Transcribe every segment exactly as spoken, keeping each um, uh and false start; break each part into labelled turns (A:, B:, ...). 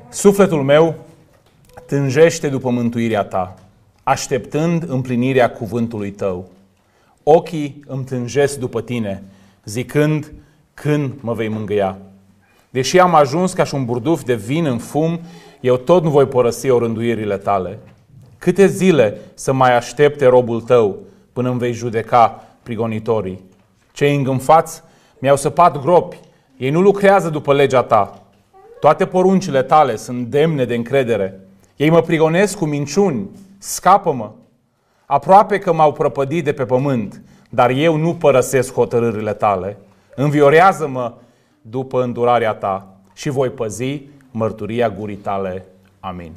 A: Sufletul meu tânjește după mântuirea ta, așteptând împlinirea cuvântului tău. Ochii îmi tânjesc după tine, zicând, când mă vei mângâia? Deși am ajuns ca și un burduf de vin în fum, eu tot nu voi părăsi orânduirile tale. Câte zile să mai aștepte robul tău până îmi vei judeca prigonitorii? Cei îngânfați mi-au săpat gropi, ei nu lucrează după legea ta. Toate poruncile tale sunt demne de încredere. Ei mă prigonesc cu minciuni, scapă-mă. Aproape că m-au prăpădit de pe pământ, dar eu nu părăsesc hotărârile tale. Înviorează-mă după îndurarea ta și voi păzi mărturia gurii tale. Amin.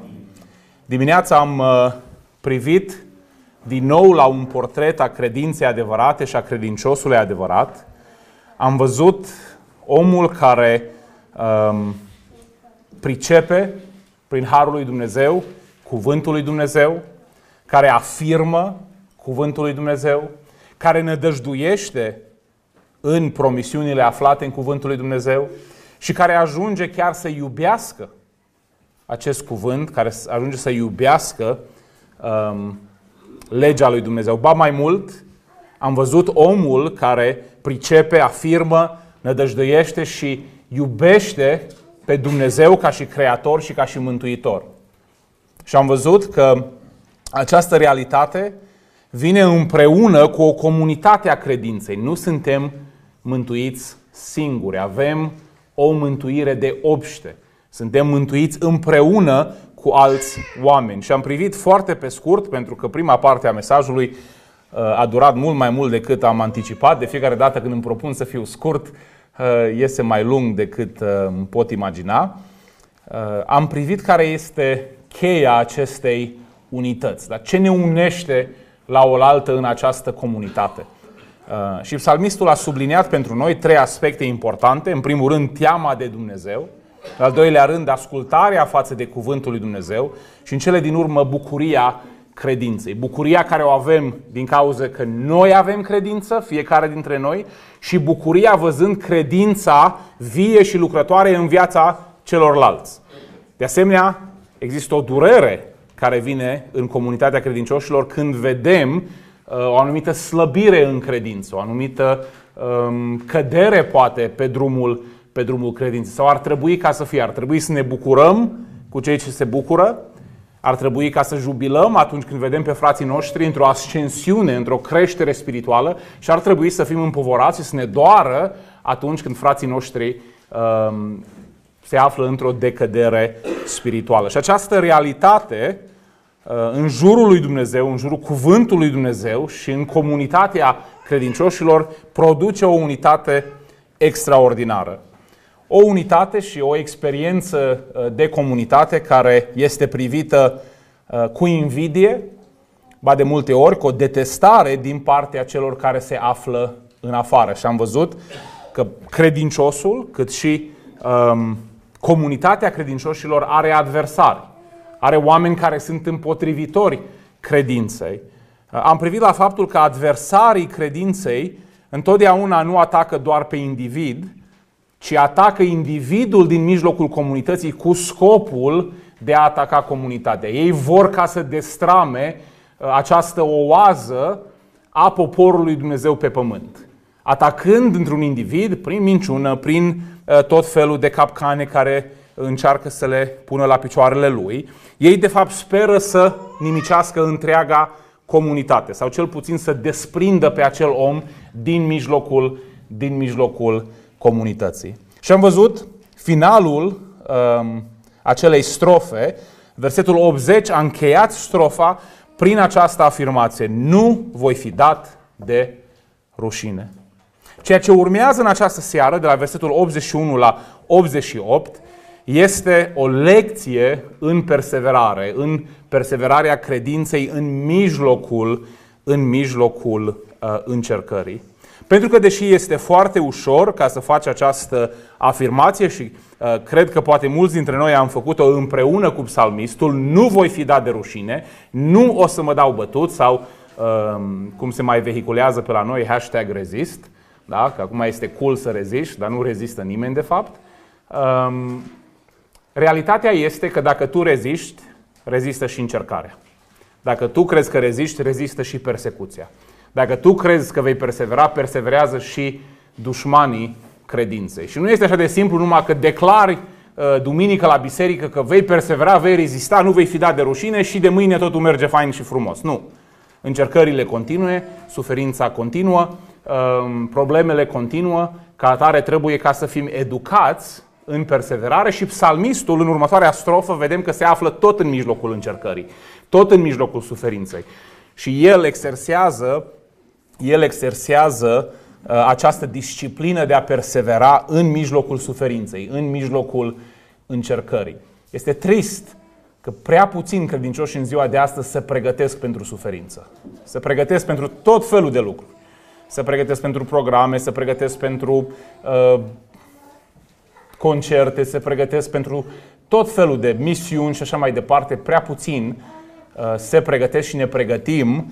A: Dimineața am privit din nou la un portret a credinței adevărate și a credinciosului adevărat. Am văzut omul care um, pricepe prin harul lui Dumnezeu cuvântul lui Dumnezeu, care afirmă cuvântul lui Dumnezeu, care nădăjduiește în promisiunile aflate în cuvântul lui Dumnezeu și care ajunge chiar să iubească acest cuvânt, care ajunge să iubească um, legea lui Dumnezeu. Ba mai mult, am văzut omul care pricepe, afirmă, nădăjduiește și iubește pe Dumnezeu ca și Creator și ca și Mântuitor. Și am văzut că această realitate vine împreună cu o comunitate a credinței. Nu suntem mântuiți singuri, avem o mântuire de obște. Suntem mântuiți împreună cu alți oameni. Și am privit foarte pe scurt, pentru că prima parte a mesajului a durat mult mai mult decât am anticipat. De fiecare dată când îmi propun să fiu scurt, iese mai lung decât îmi pot imagina. Am privit care este cheia acestei unități. Dar ce ne unește la oaltă în această comunitate? Și psalmistul a subliniat pentru noi trei aspecte importante. În primul rând, teama de Dumnezeu. În al doilea rând, ascultarea față de cuvântul lui Dumnezeu. Și în cele din urmă, bucuria credinței. Bucuria care o avem din cauza că noi avem credință, fiecare dintre noi, și bucuria văzând credința vie și lucrătoare în viața celorlalți. De asemenea, există o durere care vine în comunitatea credincioșilor când vedem uh, o anumită slăbire în credință, o anumită um, cădere poate pe drumul, pe drumul credinței. Sau ar trebui ca să fie, ar trebui să ne bucurăm cu cei ce se bucură, ar trebui ca să jubilăm atunci când vedem pe frații noștri într-o ascensiune, într-o creștere spirituală, și ar trebui să fim împovorați și să ne doară atunci când frații noștri um, se află într-o decădere spirituală. Și această realitate în jurul lui Dumnezeu, în jurul cuvântului lui Dumnezeu și în comunitatea credincioșilor produce o unitate extraordinară. O unitate și o experiență de comunitate care este privită cu invidie, ba de multe ori cu o detestare din partea celor care se află în afară. Și am văzut că credinciosul, cât și um, comunitatea credincioșilor are adversari. Are oameni care sunt împotrivitori credinței. Am privit la faptul că adversarii credinței întotdeauna nu atacă doar pe individ, ci atacă individul din mijlocul comunității cu scopul de a ataca comunitatea. Ei vor ca să destrame această oază a poporului Dumnezeu pe pământ. Atacând într-un individ prin minciună, prin tot felul de capcane care încearcă să le pună la picioarele lui, ei de fapt speră să nimicească întreaga comunitate sau cel puțin să desprindă pe acel om din mijlocul, din mijlocul comunității. Și am văzut finalul um, acelei strofe, versetul optzeci, a încheiat strofa prin această afirmație: nu voi fi dat de rușine. Ceea ce urmează în această seară, de la versetul optzeci și unu la optzeci și opt, este o lecție în perseverare, în perseverarea credinței în mijlocul, în mijlocul uh, încercării. Pentru că deși este foarte ușor ca să faci această afirmație și uh, cred că poate mulți dintre noi am făcut-o împreună cu psalmistul, nu voi fi dat de rușine, nu o să mă dau bătut sau uh, cum se mai vehiculează pe la noi, hashtag rezist, da? Că acum este cool să reziști, dar nu rezistă nimeni de fapt. Uh, Realitatea este că dacă tu reziști, rezistă și încercarea. Dacă tu crezi că reziști, rezistă și persecuția. Dacă tu crezi că vei persevera, perseverează și dușmanii credinței. Și nu este așa de simplu numai că declari uh, duminică la biserică că vei persevera, vei rezista, nu vei fi dat de rușine și de mâine totul merge fain și frumos. Nu. Încercările continue, suferința continuă, uh, problemele continuă, ca atare trebuie ca să fim educați în perseverare și psalmistul în următoarea strofă vedem că se află tot în mijlocul încercării, tot în mijlocul suferinței. Și el exersează, el exersează uh, această disciplină de a persevera în mijlocul suferinței, în mijlocul încercării. Este trist că prea puțin credincioși în ziua de astăzi se pregătesc pentru suferință. Se pregătesc pentru tot felul de lucruri. Se pregătesc pentru programe, se pregătesc pentru uh, concerte, se pregătesc pentru tot felul de misiuni și așa mai departe. Prea puțin uh, se pregătesc și ne pregătim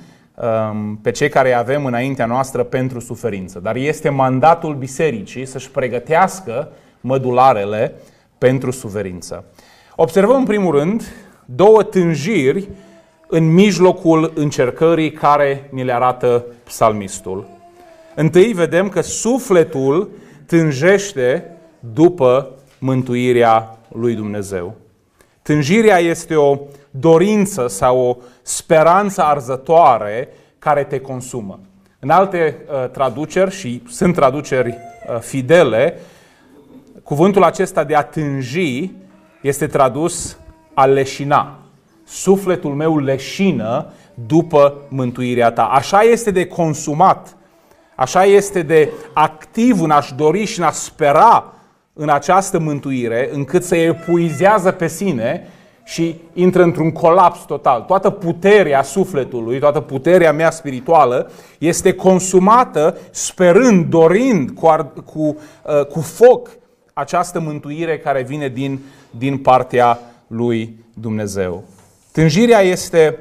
A: pe cei care îi avem înaintea noastră pentru suferință. Dar este mandatul bisericii să-și pregătească mădularele pentru suferință. Observăm în primul rând două tânjiri în mijlocul încercării care ni le arată psalmistul. Întâi vedem că sufletul tânjește după mântuirea lui Dumnezeu. Tânjirea este o dorință sau o speranță arzătoare care te consumă. În alte uh, traduceri, și sunt traduceri uh, fidele, cuvântul acesta de a tânji este tradus a leșina. Sufletul meu leșină după mântuirea ta. Așa este de consumat, așa este de activ în a-și dori și în a spera în această mântuire, încât se epuizează pe sine și intră într-un colaps total. Toată puterea sufletului, toată puterea mea spirituală este consumată sperând, dorind cu, cu, uh, cu foc această mântuire care vine din, din partea lui Dumnezeu. Tânjirea este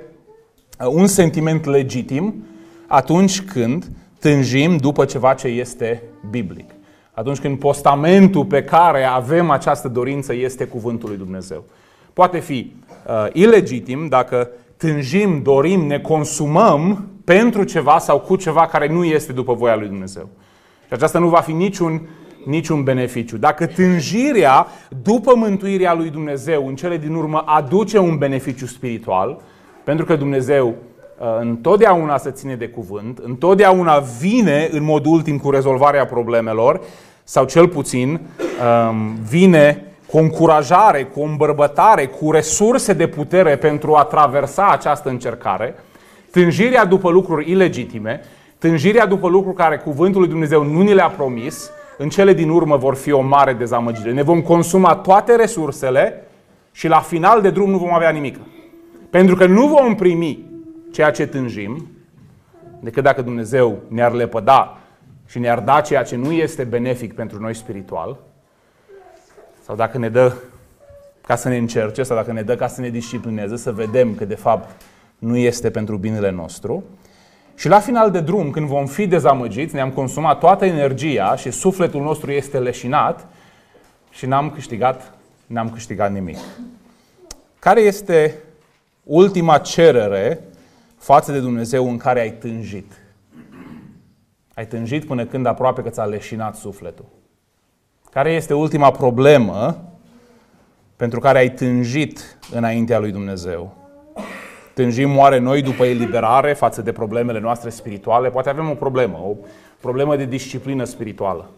A: un sentiment legitim atunci când tânjim după ceva ce este biblic. Atunci când postamentul pe care avem această dorință este cuvântul lui Dumnezeu. Poate fi uh, ilegitim dacă tânjim, dorim, ne consumăm pentru ceva sau cu ceva care nu este după voia lui Dumnezeu. Și aceasta nu va fi niciun, niciun beneficiu. Dacă tânjirea după mântuirea lui Dumnezeu în cele din urmă aduce un beneficiu spiritual, pentru că Dumnezeu uh, întotdeauna se ține de cuvânt, întotdeauna vine în mod ultim cu rezolvarea problemelor, sau cel puțin um, vine cu o încurajare, cu o îmbărbătare, cu resurse de putere pentru a traversa această încercare, tânjirea după lucruri ilegitime, tânjirea după lucruri care cuvântul lui Dumnezeu nu ni le-a promis, în cele din urmă vor fi o mare dezamăgire. Ne vom consuma toate resursele și la final de drum nu vom avea nimic. Pentru că nu vom primi ceea ce tânjim, decât dacă Dumnezeu ne-ar lepăda și ne-ar da ceea ce nu este benefic pentru noi spiritual, sau dacă ne dă ca să ne încerce, sau dacă ne dă ca să ne disciplineze, să vedem că de fapt nu este pentru binele nostru. Și la final de drum, când vom fi dezamăgiți, ne-am consumat toată energia și sufletul nostru este leșinat și n-am câștigat, n-am câștigat nimic. Care este ultima cerere față de Dumnezeu în care ai tânjit? Ai tânjit până când aproape că ți-a leșinat sufletul. Care este ultima problemă pentru care ai tânjit înaintea lui Dumnezeu? Tânjim oare noi după eliberare față de problemele noastre spirituale? Poate avem o problemă, o problemă de disciplină spirituală.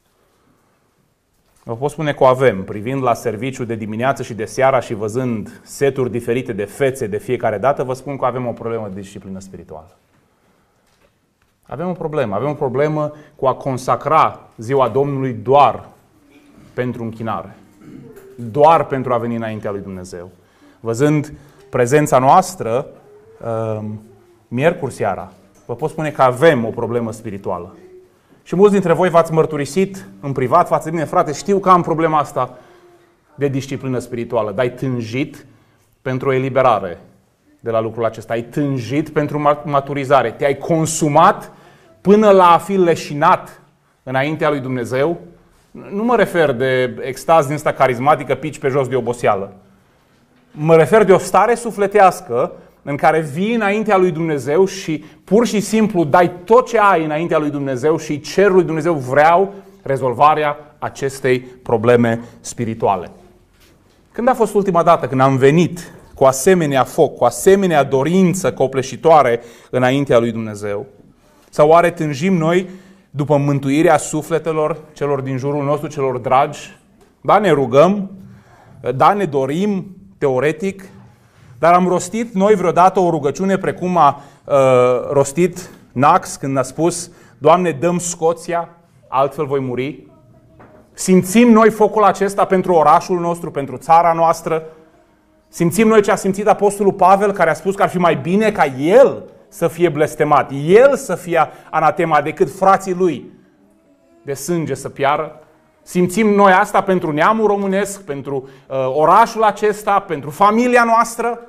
A: Vă pot spune că o avem, privind la serviciu de dimineață și de seara și văzând seturi diferite de fețe de fiecare dată, vă spun că avem o problemă de disciplină spirituală. Avem o problemă. Avem o problemă cu a consacra ziua Domnului doar pentru închinare. Doar pentru a veni înaintea lui Dumnezeu. Văzând prezența noastră, miercuri seara, vă pot spune că avem o problemă spirituală. Și mulți dintre voi v-ați mărturisit în privat față de mine, frate, știu că am problema asta de disciplină spirituală, dar ai tânjit pentru o eliberare de la lucrul acesta. Ai tânjit pentru maturizare. Te-ai consumat până la a fi leșinat înaintea lui Dumnezeu? Nu mă refer de extaz din asta carismatică, pici pe jos de oboseală. Mă refer de o stare sufletească în care vii înaintea lui Dumnezeu și pur și simplu dai tot ce ai înaintea lui Dumnezeu și cer lui Dumnezeu: vreau rezolvarea acestei probleme spirituale. Când a fost ultima dată când am venit cu asemenea foc, cu asemenea dorință copleșitoare înaintea lui Dumnezeu? Sau oare tânjim noi după mântuirea sufletelor celor din jurul nostru, celor dragi? Da, ne rugăm, da, ne dorim teoretic, dar am rostit noi vreodată o rugăciune precum a uh, rostit Knox când a spus: Doamne, dă-mi Scoția, altfel voi muri? Simțim noi focul acesta pentru orașul nostru, pentru țara noastră? Simțim noi ce a simțit Apostolul Pavel, care a spus că ar fi mai bine ca el să fie blestemat, el să fie anatema, decât frații lui de sânge să piară? Simțim noi asta pentru neamul românesc, pentru uh, orașul acesta, pentru familia noastră?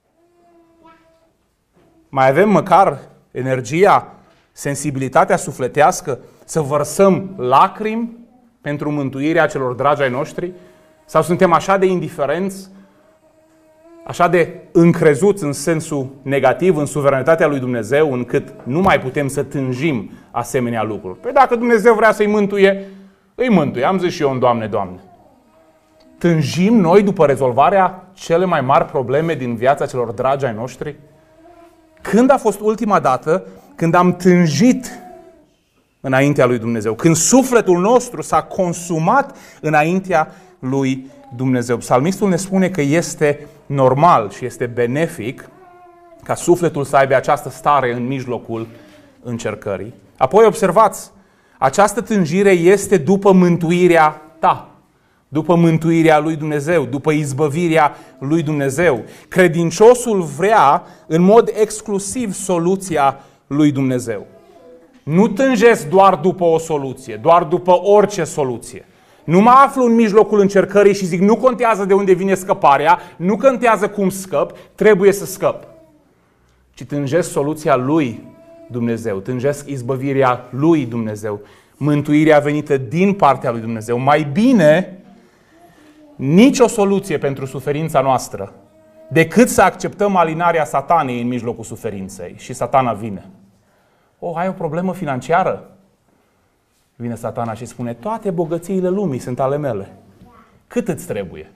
A: Mai avem măcar energia, sensibilitatea sufletească să vărsăm lacrimi pentru mântuirea celor dragi ai noștri? Sau suntem așa de indiferenți, așa de încrezuți în sensul negativ, în suveranitatea lui Dumnezeu, încât nu mai putem să tânjim asemenea lucruri? Păi dacă Dumnezeu vrea să-i mântuie, îi mântuie. Am zis și eu în Doamne, Doamne. Tânjim noi după rezolvarea cele mai mari probleme din viața celor dragi ai noștri? Când a fost ultima dată când am tânjit înaintea lui Dumnezeu? Când sufletul nostru s-a consumat înaintea lui Dumnezeu? Psalmistul ne spune că este normal și este benefic ca sufletul să aibă această stare în mijlocul încercării. Apoi observați, această tânjire este după mântuirea ta, după mântuirea lui Dumnezeu, după izbăvirea lui Dumnezeu. Credinciosul vrea în mod exclusiv soluția lui Dumnezeu. Nu tânjesc doar după o soluție, doar după orice soluție. Nu mă aflu în mijlocul încercării și zic: nu contează de unde vine scăparea, nu contează cum scăp, trebuie să scăp. Ci tânjesc soluția lui Dumnezeu, tânjesc izbăvirea lui Dumnezeu, mântuirea venită din partea lui Dumnezeu. Mai bine nicio soluție pentru suferința noastră decât să acceptăm alinarea Satanei în mijlocul suferinței. Și Satana vine. O, ai o problemă financiară? Vine Satana și spune: toate bogățiile lumii sunt ale mele. Cât îți trebuie?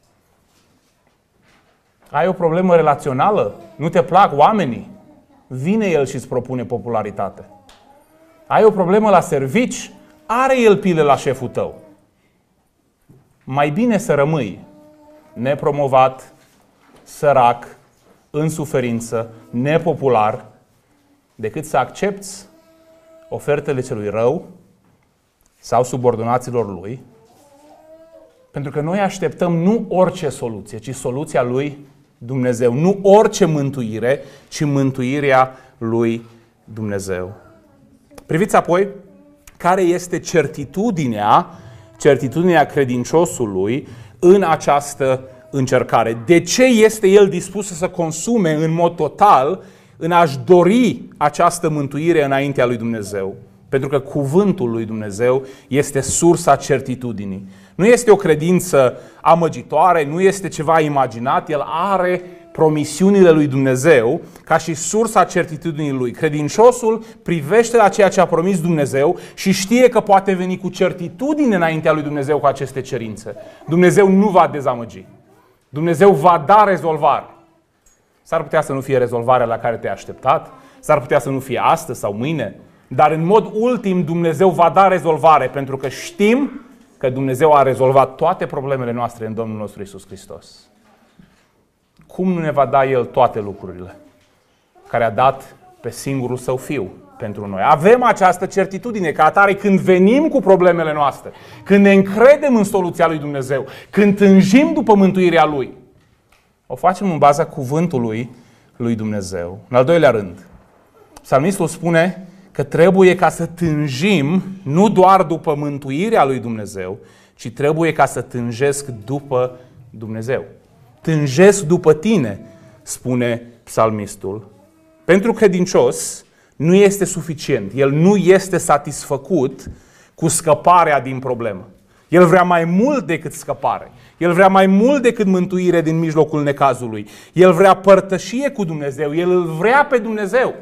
A: Ai o problemă relațională? Nu te plac oamenii? Vine el și îți propune popularitate. Ai o problemă la servici? Are el pile la șeful tău. Mai bine să rămâi nepromovat, sărac, în suferință, nepopular, decât să accepti ofertele celui rău sau subordonaților lui. Pentru că noi așteptăm nu orice soluție, ci soluția lui Dumnezeu. Nu orice mântuire, ci mântuirea lui Dumnezeu. Priviți apoi care este certitudinea, certitudinea credinciosului în această încercare. De ce este el dispus să se consume în mod total în a-și dori această mântuire înaintea lui Dumnezeu? Pentru că cuvântul lui Dumnezeu este sursa certitudinii. Nu este o credință amăgitoare, nu este ceva imaginat, el are promisiunile lui Dumnezeu ca și sursa certitudinii lui. Credinciosul privește la ceea ce a promis Dumnezeu și știe că poate veni cu certitudine înaintea lui Dumnezeu cu aceste cerințe. Dumnezeu nu va dezamăgi. Dumnezeu va da rezolvare. S-ar putea să nu fie rezolvarea la care te-ai așteptat, s-ar putea să nu fie astăzi sau mâine, dar în mod ultim Dumnezeu va da rezolvare, pentru că știm că Dumnezeu a rezolvat toate problemele noastre în Domnul nostru Iisus Hristos. Cum nu ne va da El toate lucrurile care a dat pe singurul Său Fiu pentru noi? Avem această certitudine ca atare când venim cu problemele noastre, când ne încredem în soluția lui Dumnezeu, când tânjim după mântuirea Lui. O facem în baza cuvântului lui Dumnezeu. În al doilea rând, psalmistul spune că trebuie ca să tânjim nu doar după mântuirea lui Dumnezeu, ci trebuie ca să tânjesc după Dumnezeu. Tânjesc după tine, spune psalmistul. Pentru credincios nu este suficient. El nu este satisfăcut cu scăparea din problemă. El vrea mai mult decât scăpare. El vrea mai mult decât mântuire din mijlocul necazului. El vrea părtășie cu Dumnezeu. El îl vrea pe Dumnezeu.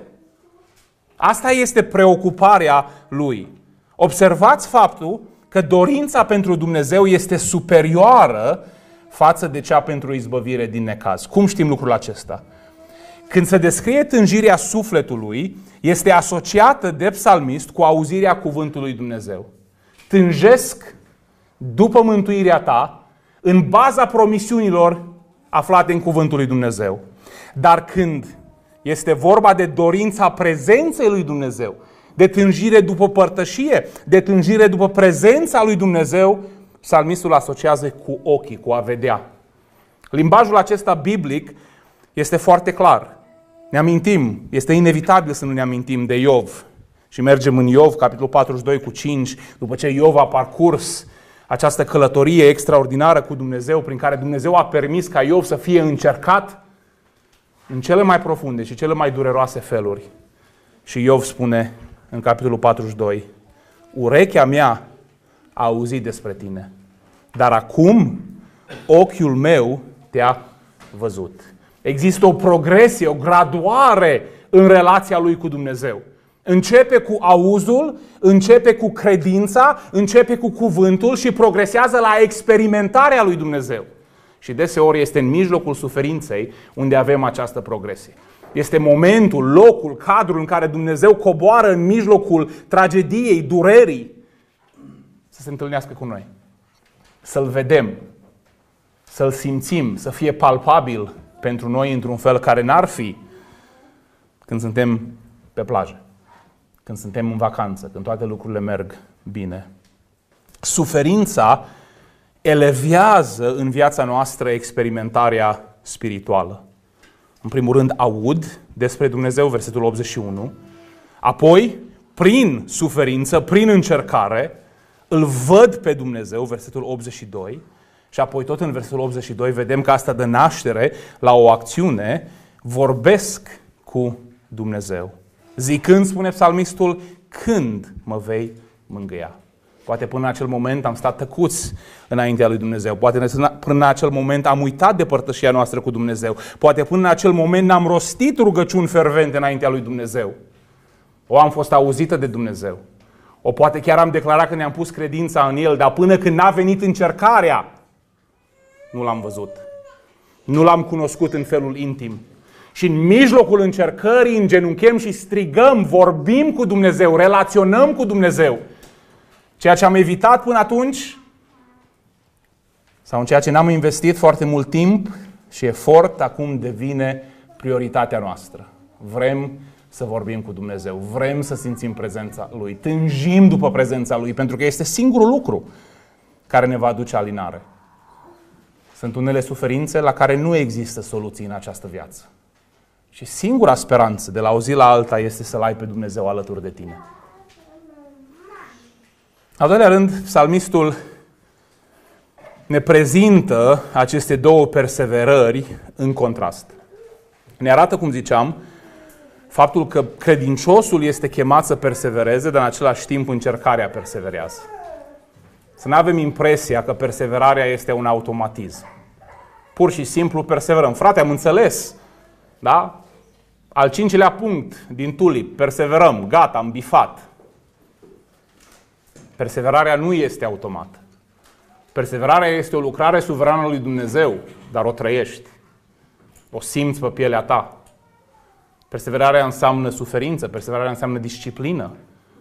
A: Asta este preocuparea lui. Observați faptul că dorința pentru Dumnezeu este superioară față de cea pentru izbăvire din necaz. Cum știm lucrul acesta? Când se descrie tânjirea sufletului, este asociată de psalmist cu auzirea cuvântului Dumnezeu. Tânjesc după mântuirea ta, în baza promisiunilor aflate în cuvântul lui Dumnezeu. Dar când este vorba de dorința prezenței lui Dumnezeu, de tânjire după părtășie, de tânjire după prezența lui Dumnezeu, psalmistul asociază cu ochii, cu a vedea. Limbajul acesta biblic este foarte clar. Ne amintim, este inevitabil să nu ne amintim de Iov. Și mergem în Iov, capitolul patruzeci și doi cu cinci, după ce Iov a parcurs această călătorie extraordinară cu Dumnezeu, prin care Dumnezeu a permis ca Iov să fie încercat în cele mai profunde și cele mai dureroase feluri. Și Iov spune în capitolul patruzeci și doi, urechea mea a auzit despre tine, dar acum ochiul meu te-a văzut. Există o progresie, o graduare în relația lui cu Dumnezeu. Începe cu auzul, începe cu credința, începe cu cuvântul și progresează la experimentarea lui Dumnezeu. Și deseori este în mijlocul suferinței unde avem această progresie. Este momentul, locul, cadrul în care Dumnezeu coboară în mijlocul tragediei, durerii, să se întâlnească cu noi. Să-L vedem, să-L simțim, să fie palpabil pentru noi într-un fel care n-ar fi când suntem pe plajă, când suntem în vacanță, când toate lucrurile merg bine. Suferința elevează în viața noastră experimentarea spirituală. În primul rând aud despre Dumnezeu, versetul optzeci și unu, apoi prin suferință, prin încercare, îl văd pe Dumnezeu, versetul optzeci și doi, și apoi tot în versetul optzeci și doi vedem că asta dă naștere la o acțiune, vorbesc cu Dumnezeu. Zicând, spune psalmistul, când mă vei mângâia? Poate până în acel moment am stat tăcuți înaintea lui Dumnezeu. Poate până în acel moment am uitat de părtășia noastră cu Dumnezeu. Poate până în acel moment n-am rostit rugăciuni fervente înaintea lui Dumnezeu. O am fost auzită de Dumnezeu. O poate chiar am declarat că ne-am pus credința în El, dar până când n-a venit încercarea, nu L-am văzut. Nu L-am cunoscut în felul intim. Și în mijlocul încercării îngenunchem și strigăm, vorbim cu Dumnezeu, relaționăm cu Dumnezeu. Ceea ce am evitat până atunci, sau în ceea ce n-am investit foarte mult timp și efort, acum devine prioritatea noastră. Vrem să vorbim cu Dumnezeu, vrem să simțim prezența Lui, tânjim după prezența Lui, pentru că este singurul lucru care ne va aduce alinare. Sunt unele suferințe la care nu există soluții în această viață. Și singura speranță de la o zi la alta este să-L ai pe Dumnezeu alături de tine. Al doilea rând, psalmistul ne prezintă aceste două perseverări în contrast. Ne arată, cum ziceam, faptul că credinciosul este chemat să persevereze, dar în același timp încercarea perseverează. Să nu avem impresia că perseverarea este un automatism. Pur și simplu perseverăm. Frate, am înțeles, da? Al cincilea punct din tulip, perseverăm, gata, am bifat. Perseverarea nu este automată. Perseverarea este o lucrare suverană lui Dumnezeu, dar o trăiești. O simți pe pielea ta. Perseverarea înseamnă suferință, perseverarea înseamnă disciplină.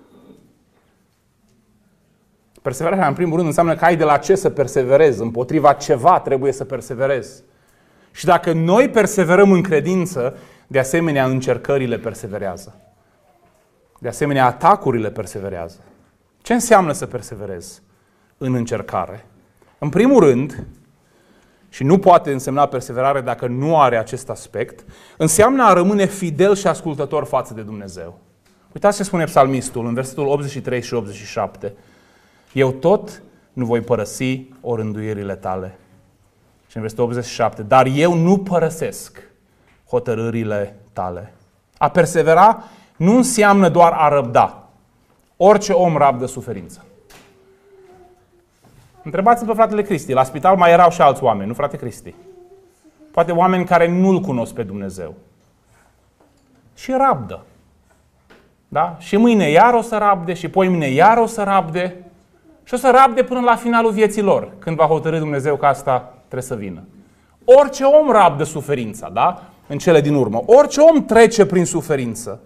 A: Perseverarea, în primul rând, înseamnă că ai de la ce să perseverezi. Împotriva ceva trebuie să perseverezi. Și dacă noi perseverăm în credință, de asemenea încercările perseverează. De asemenea atacurile perseverează. Ce înseamnă să perseverezi în încercare? În primul rând, și nu poate însemna perseverare dacă nu are acest aspect, înseamnă a rămâne fidel și ascultător față de Dumnezeu. Uitați ce spune psalmistul în versetul optzeci și trei și optzeci și șapte. Eu tot nu voi părăsi orânduirile tale. Și în versetul optzeci și șapte. Dar eu nu părăsesc hotărârile tale. A persevera nu înseamnă doar a răbda. Orice om rabdă suferință. Întrebați-l pe fratele Cristi. La spital mai erau și alți oameni, nu frate Cristi? Poate oameni care nu-L cunosc pe Dumnezeu. Și rabdă. Da? Și mâine iar o să rabde, și poimâine iar o să rabde. Și o să rabde până la finalul vieții lor, când va hotărî Dumnezeu că asta trebuie să vină. Orice om rabdă suferința, da? În cele din urmă. Orice om trece prin suferință.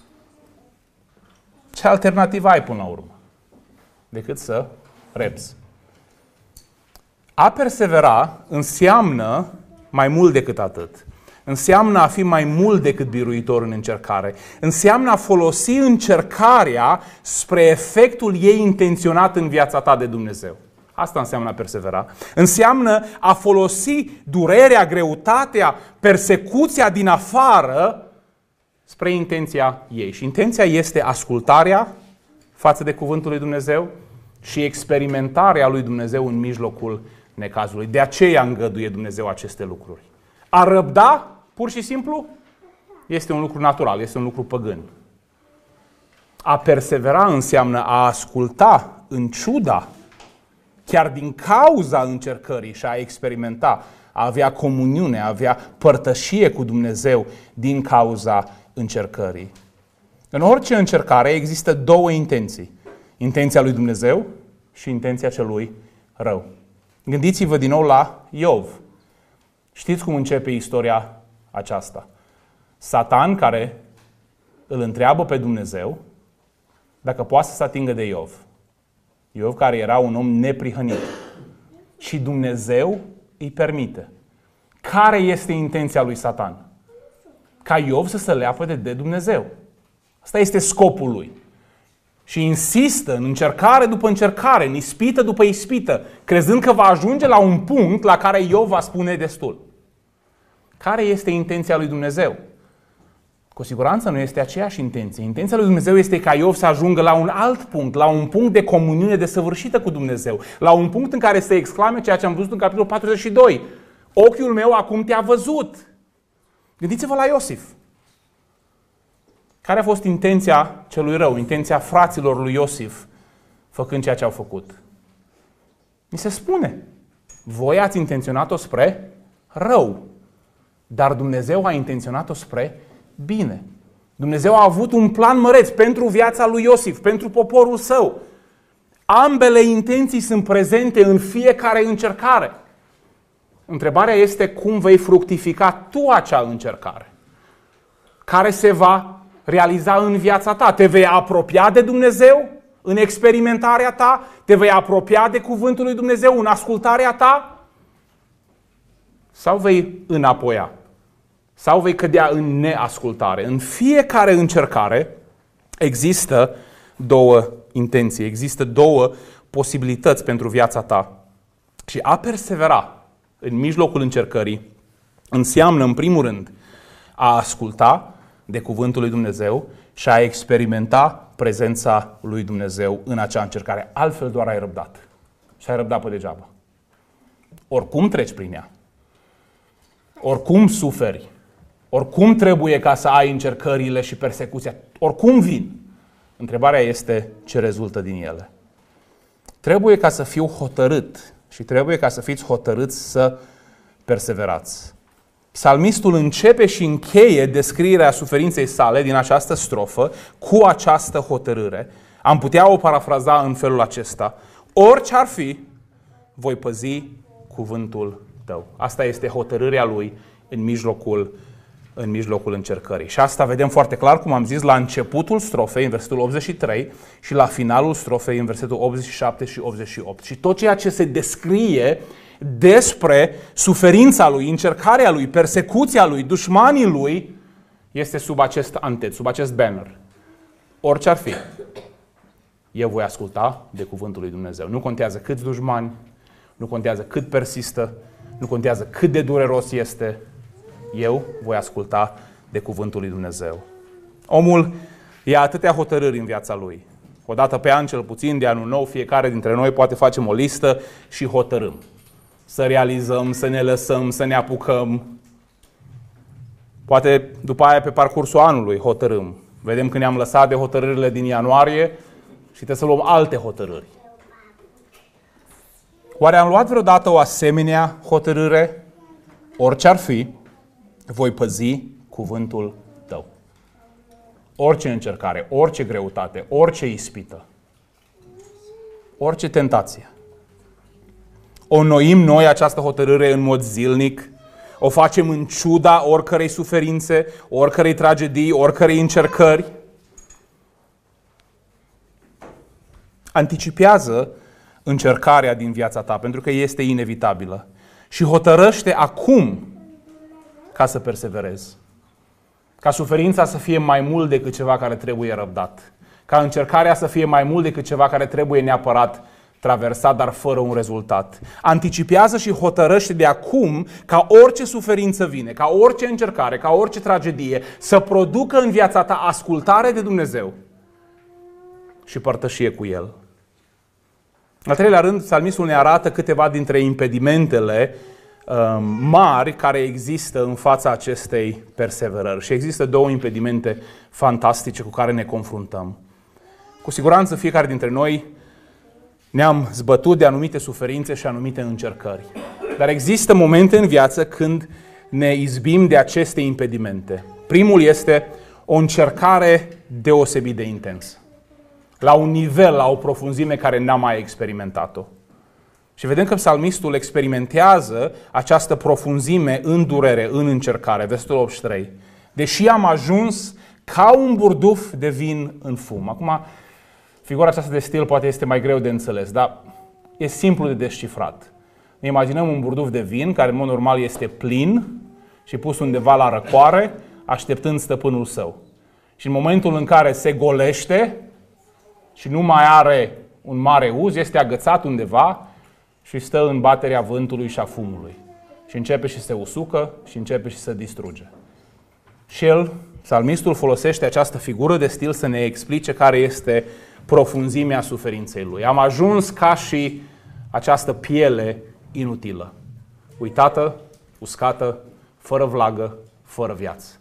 A: Ce alternativă ai până la urmă? Decât să repzi. A persevera înseamnă mai mult decât atât. Înseamnă a fi mai mult decât biruitor în încercare. Înseamnă a folosi încercarea spre efectul ei intenționat în viața ta de Dumnezeu. Asta înseamnă a persevera. Înseamnă a folosi durerea, greutatea, persecuția din afară spre intenția ei. Și intenția este ascultarea față de cuvântul lui Dumnezeu și experimentarea lui Dumnezeu în mijlocul necazului. De aceea îngăduie Dumnezeu aceste lucruri. A răbda, pur și simplu, este un lucru natural, este un lucru păgân. A persevera înseamnă a asculta în ciuda, chiar din cauza încercării, și a experimenta, a avea comuniune, a avea părtășie cu Dumnezeu din cauza încercării. În orice încercare există două intenții. Intenția lui Dumnezeu și intenția celui rău. Gândiți-vă din nou la Iov. Știți cum începe istoria aceasta? Satan care îl întreabă pe Dumnezeu dacă poate să se atingă de Iov. Iov care era un om neprihănit. Și Dumnezeu îi permite. Care este intenția lui Satan? Ca Iov să se leapăde de Dumnezeu. Asta este scopul lui. Și insistă în încercare după încercare, în ispită după ispită, crezând că va ajunge la un punct la care Iov va spune destul. Care este intenția lui Dumnezeu? Cu siguranță nu este aceeași intenție. Intenția lui Dumnezeu este ca Iov să ajungă la un alt punct, la un punct de comuniune desăvârșită cu Dumnezeu, la un punct în care să exclame ceea ce am văzut în capitolul patruzeci și doi. Ochiul meu acum te-a văzut. Gândiți-vă la Iosif. Care a fost intenția celui rău, intenția fraților lui Iosif, făcând ceea ce au făcut? Mi se spune, voi ați intenționat-o spre rău, dar Dumnezeu a intenționat-o spre bine. Dumnezeu a avut un plan măreț pentru viața lui Iosif, pentru poporul său. Ambele intenții sunt prezente în fiecare încercare. Întrebarea este cum vei fructifica tu acea încercare, care se va realiza în viața ta. Te vei apropia de Dumnezeu în experimentarea ta? Te vei apropia de cuvântul lui Dumnezeu în ascultarea ta? Sau vei înapoia? Sau vei cădea în neascultare? În fiecare încercare există două intenții, există două posibilități pentru viața ta. Și a persevera în mijlocul încercării înseamnă, în primul rând, a asculta de cuvântul lui Dumnezeu și a experimenta prezența lui Dumnezeu în acea încercare. Altfel doar ai răbdat. Și ai răbdat pe degeaba. Oricum treci prin ea. Oricum suferi. Oricum trebuie ca să ai încercările și persecuția. Oricum vin. Întrebarea este ce rezultă din ele. Trebuie ca să fiu hotărât și trebuie ca să fiți hotărâți să perseverați. Psalmistul începe și încheie descrierea suferinței sale din această strofă cu această hotărâre. Am putea o parafraza în felul acesta. Orice ar fi, voi păzi cuvântul tău. Asta este hotărârea lui în mijlocul, în mijlocul încercării. Și asta vedem foarte clar, cum am zis, la începutul strofei, în versetul optzeci și trei, și la finalul strofei, în versetul optzeci și șapte și optzeci și opt. Și tot ceea ce se descrie despre suferința lui, încercarea lui, persecuția lui, dușmanii lui, este sub acest antet, sub acest banner. Orice ar fi, eu voi asculta de cuvântul lui Dumnezeu. Nu contează câți dușmani, nu contează cât persistă, nu contează cât de dureros este, eu voi asculta de cuvântul lui Dumnezeu. Omul ia atâtea hotărâri în viața lui. O dată pe an, cel puțin, de anul nou, fiecare dintre noi poate facem o listă și hotărâm. Să realizăm, să ne lăsăm, să ne apucăm. Poate după aia, pe parcursul anului, hotărâm. Vedem că ne-am lăsat de hotărârile din ianuarie și trebuie să luăm alte hotărâri. Oare am luat vreodată o asemenea hotărâre? Orice ar fi, voi păzi cuvântul tău. Orice încercare, orice greutate, orice ispită, orice tentație. O înnoim noi această hotărâre în mod zilnic, o facem în ciuda oricărei suferințe, oricărei tragedii, oricărei încercări. Anticipează încercarea din viața ta, pentru că este inevitabilă. Și hotărăște acum ca să perseverezi. Ca suferința să fie mai mult decât ceva care trebuie răbdat. Ca încercarea să fie mai mult decât ceva care trebuie neapărat traversat, dar fără un rezultat. Anticipează și hotărăște de acum ca orice suferință vine, ca orice încercare, ca orice tragedie să producă în viața ta ascultare de Dumnezeu și părtășie cu El. În al treilea rând, psalmistul ne arată câteva dintre impedimentele um, mari care există în fața acestei perseverări. Și există două impedimente fantastice cu care ne confruntăm. Cu siguranță fiecare dintre noi ne-am zbătut de anumite suferințe și anumite încercări. Dar există momente în viață când ne izbim de aceste impedimente. Primul este o încercare deosebit de intensă. La un nivel, la o profunzime care n-am mai experimentat-o. Și vedem că psalmistul experimentează această profunzime în durere, în încercare. Versetul optzeci și trei. Deși am ajuns ca un burduf de vin în fum. Acum, figura aceasta de stil poate este mai greu de înțeles, dar e simplu de descifrat. Ne imaginăm un burduf de vin care în mod normal este plin și pus undeva la răcoare, așteptând stăpânul său. Și în momentul în care se golește și nu mai are un mare uz, este agățat undeva și stă în baterea vântului și a fumului. Și începe și se usucă și începe și se distruge. Și el, psalmistul, folosește această figură de stil să ne explice care este profunzimea suferinței lui. Am ajuns ca și această piele inutilă, uitată, uscată, fără vlagă, fără viață.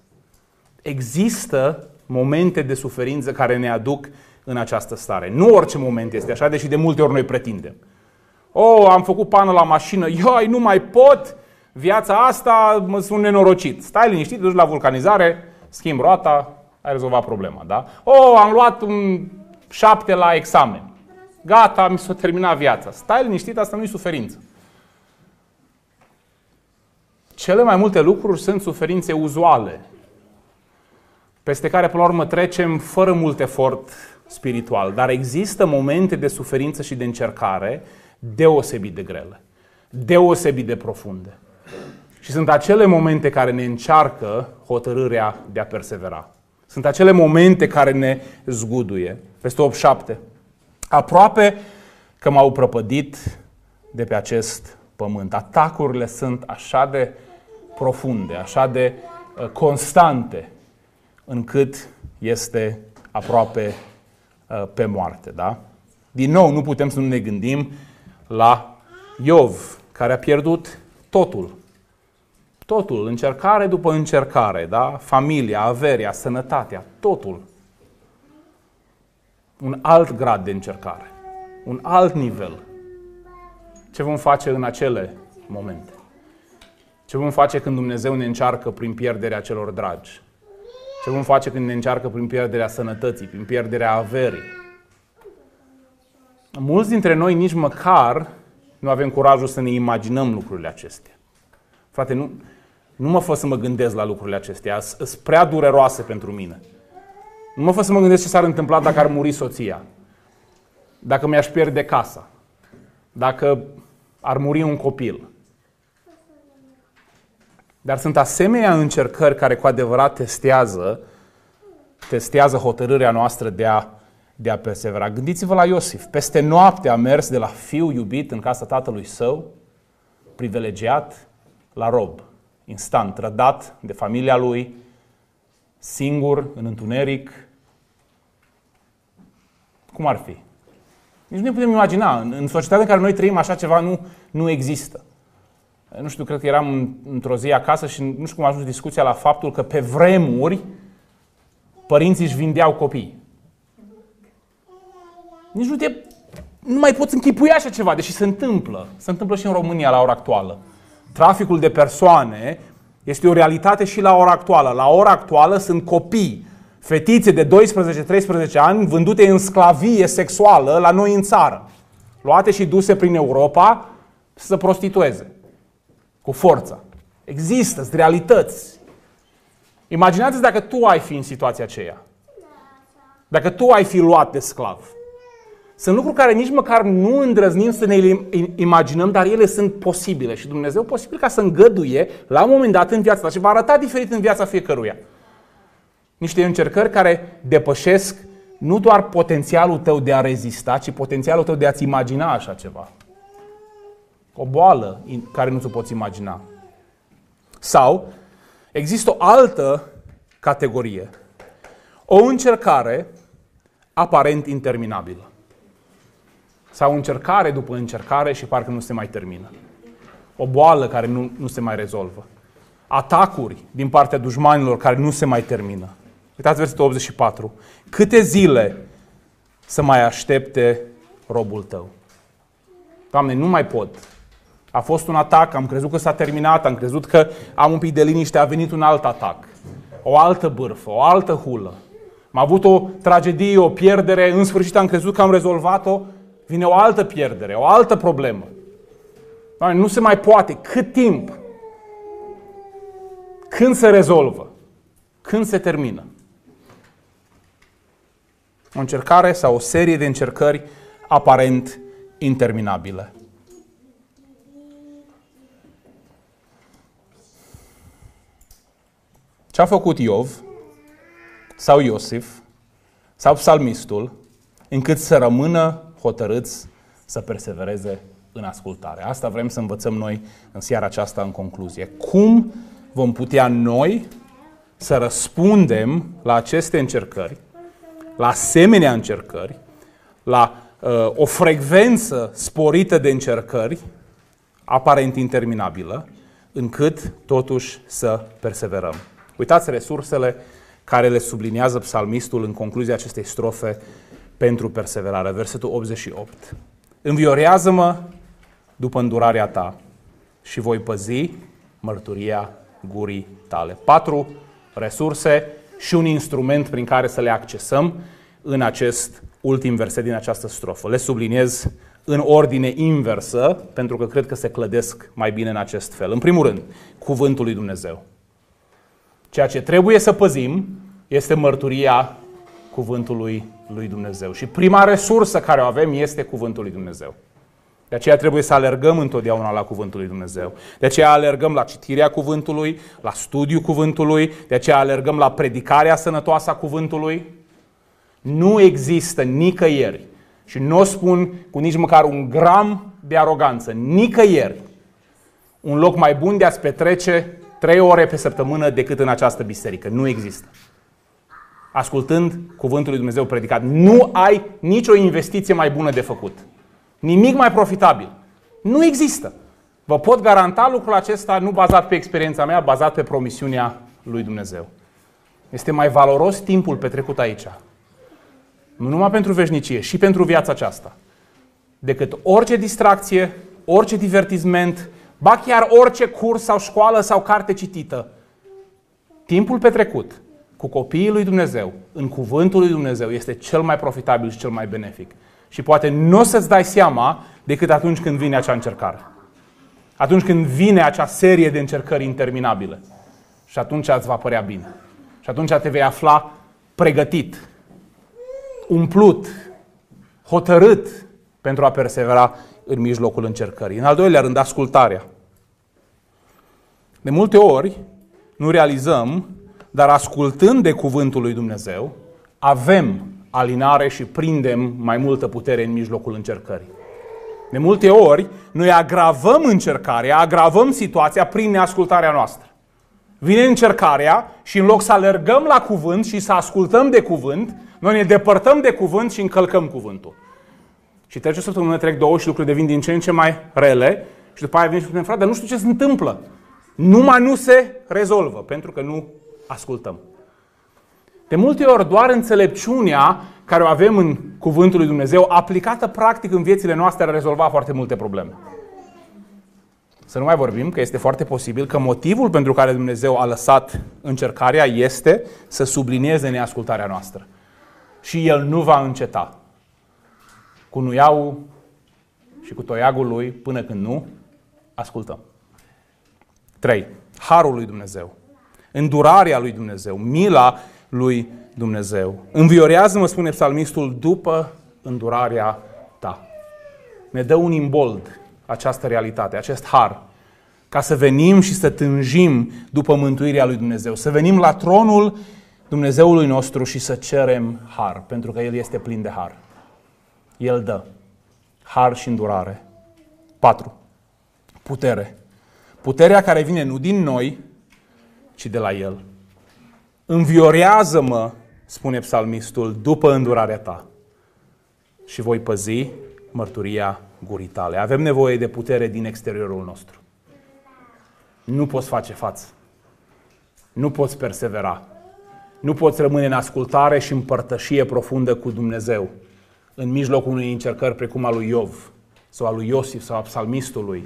A: Există momente de suferință care ne aduc în această stare. Nu orice moment este așa, deși de multe ori noi pretindem. Oh, am făcut pană la mașină, ioi, nu mai pot, viața asta, mă sunt nenorocit. Stai liniștit, duci la vulcanizare, schimbi roata, ai rezolvat problema, da? Oh, am luat un șapte la examen. Gata, mi s-a terminat viața. Stai liniștit, asta nu e suferință. Cele mai multe lucruri sunt suferințe uzuale, peste care, până la urmă, trecem fără mult efort spiritual. Dar există momente de suferință și de încercare deosebit de grele, deosebit de profunde. Și sunt acele momente care ne încearcă hotărârea de a persevera. Sunt acele momente care ne zguduie. Peste optzeci și șapte. Aproape că m-au prăpădit de pe acest pământ. Atacurile sunt așa de profunde, așa de uh, constante, încât este aproape uh, pe moarte. Da? Din nou, nu putem să nu ne gândim la Iov, care a pierdut totul. Totul, încercare după încercare, da? Familia, averia, sănătatea, totul. Un alt grad de încercare, un alt nivel. Ce vom face în acele momente? Ce vom face când Dumnezeu ne încearcă prin pierderea celor dragi? Ce vom face când ne încearcă prin pierderea sănătății, prin pierderea averii? Mulți dintre noi nici măcar nu avem curajul să ne imaginăm lucrurile acestea. Frate, nu, nu mă fă să mă gândesc la lucrurile acestea, sunt prea dureroase pentru mine. Nu mă fă să mă gândesc ce s-ar întâmpla dacă ar muri soția, dacă mi-aș pierde casa, dacă ar muri un copil. Dar sunt asemenea încercări care cu adevărat testează, testează hotărârea noastră de a, de a persevera. Gândiți-vă la Iosif. Peste noapte a mers de la fiu iubit în casa tatălui său, privilegiat, la rob. Instant, trădat de familia lui, singur, în întuneric. Cum ar fi? Nici nu ne putem imagina. În, în societatea în care noi trăim așa ceva nu, nu există. Nu știu, cred că eram într-o zi acasă și nu știu cum a ajuns discuția la faptul că pe vremuri părinții își vindeau copii. Nici nu te, nu mai poți închipui așa ceva, deși se întâmplă. Se întâmplă și în România la ora actuală. Traficul de persoane este o realitate și la ora actuală. La ora actuală sunt copii, fetițe de doisprezece treisprezece ani vândute în sclavie sexuală la noi în țară. Luate și duse prin Europa să se prostitueze. Cu forța. Există, sunt realități. Imaginați-ți dacă tu ai fi în situația aceea. Dacă tu ai fi luat de sclav. Sunt lucruri care nici măcar nu îndrăznim să ne imaginăm, dar ele sunt posibile. Și Dumnezeu posibil ca să îngăduie la un moment dat în viața ta și va arăta diferit în viața fiecăruia. Niște încercări care depășesc nu doar potențialul tău de a rezista, ci potențialul tău de a-ți imagina așa ceva. O boală care nu ți-o poți imagina. Sau există o altă categorie. O încercare aparent interminabilă. Sau încercare după încercare și parcă nu se mai termină. O boală care nu, nu se mai rezolvă. Atacuri din partea dușmanilor care nu se mai termină. Uitați versetul optzeci și patru. Câte zile să mai aștepte robul tău? Doamne, nu mai pot. A fost un atac, am crezut că s-a terminat, am crezut că am un pic de liniște, a venit un alt atac. O altă bârfă, o altă hulă. Am avut o tragedie, o pierdere, în sfârșit am crezut că am rezolvat-o, vine o altă pierdere, o altă problemă. Doamne, nu se mai poate. Cât timp? Când se rezolvă? Când se termină? O încercare sau o serie de încercări aparent interminabile. Ce a făcut Iov sau Iosif sau psalmistul încât să rămână hotărâți să persevereze în ascultare? Asta vrem să învățăm noi în seara aceasta în concluzie. Cum vom putea noi să răspundem la aceste încercări, la asemenea încercări, la uh, o frecvență sporită de încercări, aparent interminabilă, încât totuși să perseverăm. Uitați resursele care le subliniază psalmistul în concluzia acestei strofe pentru perseverare. Versetul optzeci și opt. Înviorează-mă după îndurarea ta și voi păzi mărturia gurii tale. Patru resurse și un instrument prin care să le accesăm în acest ultim verset din această strofă. Le subliniez în ordine inversă, pentru că cred că se clădesc mai bine în acest fel. În primul rând, cuvântul lui Dumnezeu. Ceea ce trebuie să păzim este mărturia cuvântului lui Dumnezeu. Și prima resursă care o avem este cuvântul lui Dumnezeu. De aceea trebuie să alergăm întotdeauna la cuvântul lui Dumnezeu. De aceea alergăm la citirea cuvântului, la studiul cuvântului, de aceea alergăm la predicarea sănătoasă a cuvântului. Nu există nicăieri, și nu o spun cu nici măcar un gram de aroganță, nicăieri, un loc mai bun de a-ți petrece trei ore pe săptămână decât în această biserică. Nu există. Ascultând cuvântul lui Dumnezeu predicat, nu ai nicio investiție mai bună de făcut. Nimic mai profitabil. Nu există. Vă pot garanta lucrul acesta nu bazat pe experiența mea, bazat pe promisiunea lui Dumnezeu. Este mai valoros timpul petrecut aici. Nu numai pentru veșnicie, și pentru viața aceasta. Decât orice distracție, orice divertisment, ba chiar orice curs sau școală sau carte citită. Timpul petrecut cu copiii lui Dumnezeu, în cuvântul lui Dumnezeu, este cel mai profitabil și cel mai benefic. Și poate nu o să-ți dai seama decât atunci când vine acea încercare. Atunci când vine acea serie de încercări interminabile. Și atunci îți va părea bine. Și atunci te vei afla pregătit, umplut, hotărât pentru a persevera în mijlocul încercării. În al doilea rând, ascultarea. De multe ori nu realizăm, dar ascultând de cuvântul lui Dumnezeu, avem alinare și prindem mai multă putere în mijlocul încercării. De multe ori, noi agravăm încercarea, agravăm situația prin neascultarea noastră. Vine încercarea și în loc să alergăm la cuvânt și să ascultăm de cuvânt, noi ne depărtăm de cuvânt și încălcăm cuvântul. Și trece o săptămână, trec două și lucrurile devin din ce în ce mai rele și după aia vine și spune, frate, dar nu știu ce se întâmplă. Numai nu se rezolvă, pentru că nu ascultăm. De multe ori doar înțelepciunea care o avem în Cuvântul lui Dumnezeu, aplicată practic în viețile noastre, ar rezolva foarte multe probleme. Să nu mai vorbim că este foarte posibil că motivul pentru care Dumnezeu a lăsat încercarea este să sublinieze neascultarea noastră. Și El nu va înceta cu nuiaul și cu toiagul lui până când nu ascultăm. trei. Harul lui Dumnezeu. Îndurarea lui Dumnezeu. Mila lui Dumnezeu. Înviorează-mă, spune psalmistul, după îndurarea ta. Ne dă un imbold această realitate, acest har, ca să venim și să tânjim după mântuirea lui Dumnezeu. Să venim la tronul Dumnezeului nostru și să cerem har, pentru că El este plin de har. El dă har și îndurare. patru. Putere. Puterea care vine nu din noi, ci de la El. Înviorează-mă, spune psalmistul, după îndurarea ta și voi păzi mărturia gurii tale. Avem nevoie de putere din exteriorul nostru. Nu poți face față. Nu poți persevera. Nu poți rămâne în ascultare și în părtășie profundă cu Dumnezeu în mijlocul unei încercări precum a lui Iov sau a lui Iosif sau a psalmistului.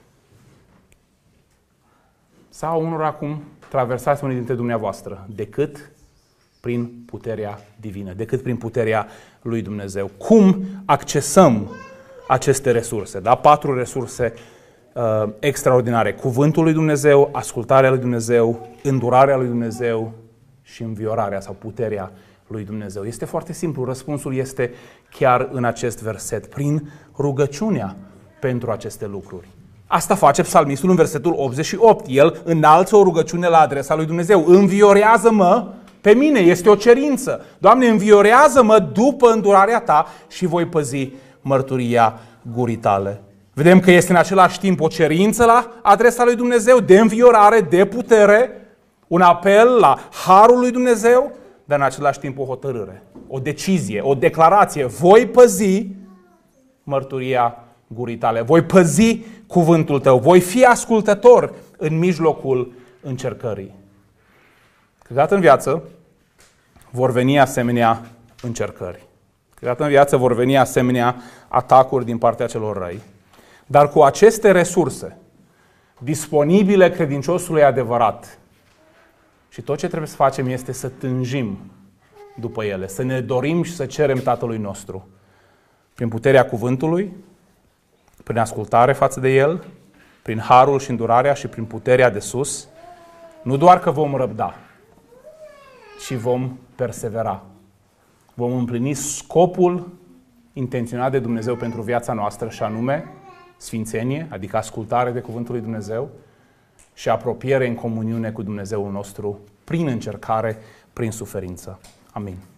A: Sau unor acum traversați unii dintre dumneavoastră, decât prin puterea divină, decât prin puterea lui Dumnezeu. Cum accesăm aceste resurse? Da? Patru resurse uh, extraordinare. Cuvântul lui Dumnezeu, ascultarea lui Dumnezeu, îndurarea lui Dumnezeu și înviorarea sau puterea lui Dumnezeu. Este foarte simplu. Răspunsul este chiar în acest verset, prin rugăciunea pentru aceste lucruri. Asta face psalmistul în versetul optzeci și opt. El înalță o rugăciune la adresa lui Dumnezeu. Înviorează-mă pe mine. Este o cerință. Doamne, înviorează-mă după îndurarea ta și voi păzi mărturia gurii tale. Vedem că este în același timp o cerință la adresa lui Dumnezeu, de înviorare, de putere, un apel la harul lui Dumnezeu, dar în același timp o hotărâre, o decizie, o declarație. Voi păzi mărturia gurii tale. Voi păzi cuvântul tău. Voi fi ascultător în mijlocul încercării. Câteodată în viață vor veni asemenea încercări. Câteodată în viață vor veni asemenea atacuri din partea celor răi. Dar cu aceste resurse disponibile credinciosului adevărat, și tot ce trebuie să facem este să tânjim după ele, să ne dorim și să cerem Tatălui nostru. Prin puterea cuvântului, prin ascultare față de El, prin harul și îndurarea și prin puterea de sus, nu doar că vom răbda, ci vom persevera. Vom împlini scopul intenționat de Dumnezeu pentru viața noastră, și anume sfințenie, adică ascultare de cuvântul lui Dumnezeu și apropiere în comuniune cu Dumnezeul nostru prin încercare, prin suferință. Amin.